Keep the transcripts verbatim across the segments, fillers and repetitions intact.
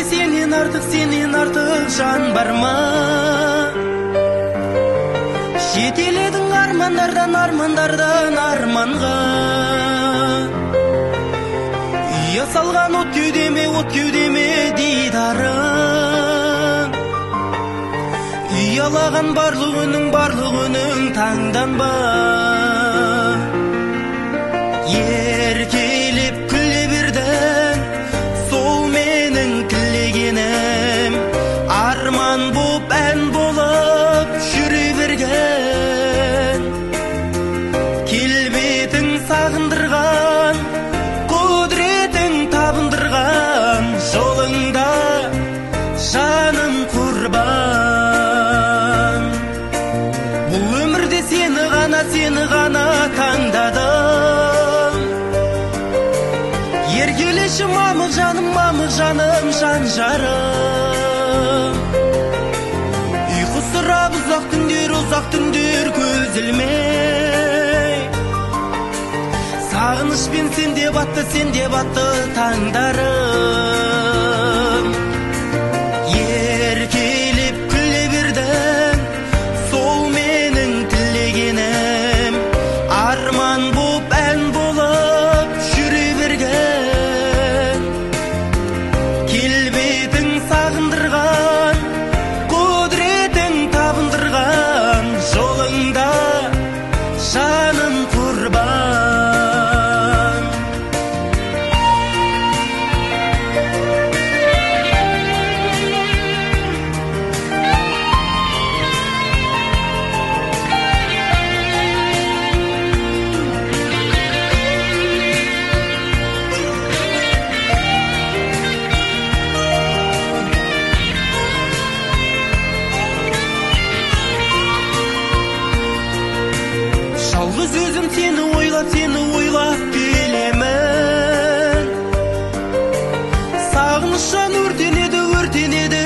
сенен артық, сенен артық жан бар ма? Жетеледің армандардан, армандардан арманға. Ұя салған от кеудеме, от кеудеме дидарың. Ұялаған барлық үнің, барлық үнің таңданба. Еркелеп күле бердің, сол менің тілегенім. Арман боп, ән болып жүре берген. Келбетің сағындырған, құдыретің табындырған. Жолыңда жаным құрбан. Бұл өмірде сені ғана, сені ғана таңдадым. Еркелеші мамық жаным, мамық жаным, жан жарым. Ұйқы сұрап ұзақ түндер, ұзақ түндер көз ілмей. Сағынышпен сенде батты, сенде батты таңдарым. Еркелеп күле бердің, сол менің тілегенім. Арман боп, ән болып жүре берген. Келбетің сағындырған, құдыретің табындырған. Жолыңда жаным құрбан. Жалғыз өзім сені ойлап, сені ойлап келемін. Сағынышан өртенеді, өртенеді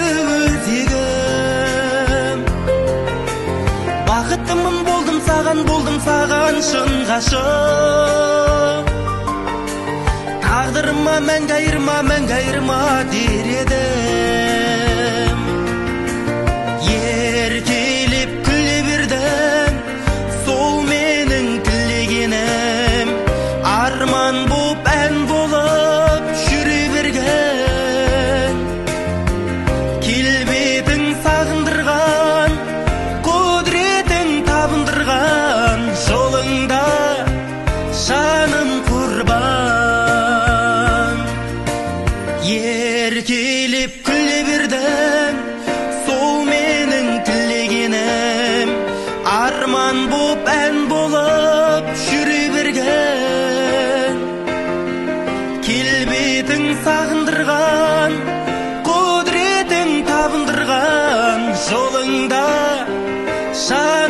өзегім. Бақыттымын болдым саған, болдым саған шын ғашық. Тағдырыма мәңгі айырма, мәңгі айырма дер едім. Еркелеп күле бердің, сол менің тілегенім. Арман боп, ән болып жүре берген. Келбетің сағындырған, құдыретің табындырған. Жолыңда жаным құрбан. Еркелеп күле бердің, сол менің тілегенім. Арман боп, ән болып жүре берген. Келбетің сағындырған, құдыретің табындырған. Жолыңда